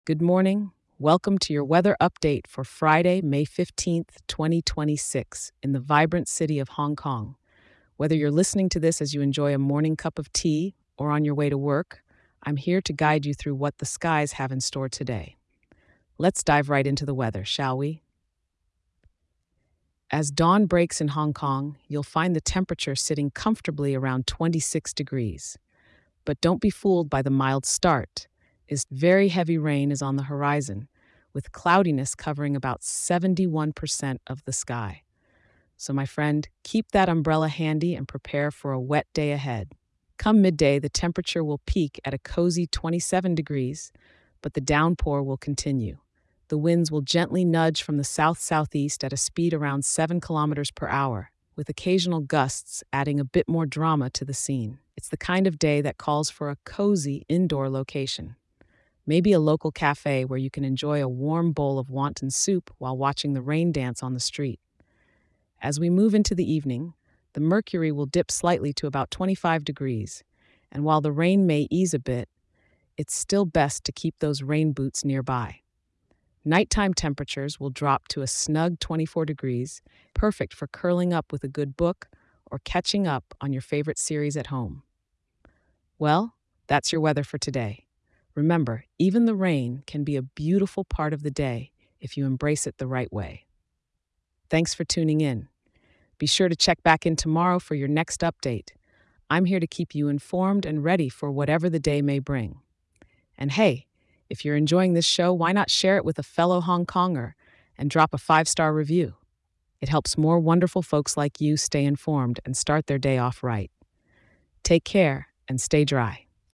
Good morning. Welcome to your weather update for Friday, May 15th, 2026, in the vibrant city of Hong Kong. Whether you're listening to this as you enjoy a morning cup of tea or on your way to work, I'm here to guide you through what the skies have in store today. Let's dive right into the weather, shall we? As dawn breaks in Hong Kong, you'll find the temperature sitting comfortably around 26 degrees. But don't be fooled by the mild start, as very heavy rain is on the horizon, with cloudiness covering about 71% of the sky. So, my friend, keep that umbrella handy and prepare for a wet day ahead. Come midday, the temperature will peak at a cozy 27 degrees, but the downpour will continue. The winds will gently nudge from the south-southeast at a speed around 7 kilometers per hour, with occasional gusts adding a bit more drama to the scene. It's the kind of day that calls for a cozy indoor location. Maybe a local cafe where you can enjoy a warm bowl of wonton soup while watching the rain dance on the street. As we move into the evening, the mercury will dip slightly to about 25 degrees, and while the rain may ease a bit, it's still best to keep those rain boots nearby. Nighttime temperatures will drop to a snug 24 degrees, perfect for curling up with a good book or catching up on your favorite series at home. Well, that's your weather for today. Remember, even the rain can be a beautiful part of the day if you embrace it the right way. Thanks for tuning in. Be sure to check back in tomorrow for your next update. I'm here to keep you informed and ready for whatever the day may bring. And hey, if you're enjoying this show, why not share it with a fellow Hong Konger and drop a 5-star review? It helps more wonderful folks like you stay informed and start their day off right. Take care and stay dry.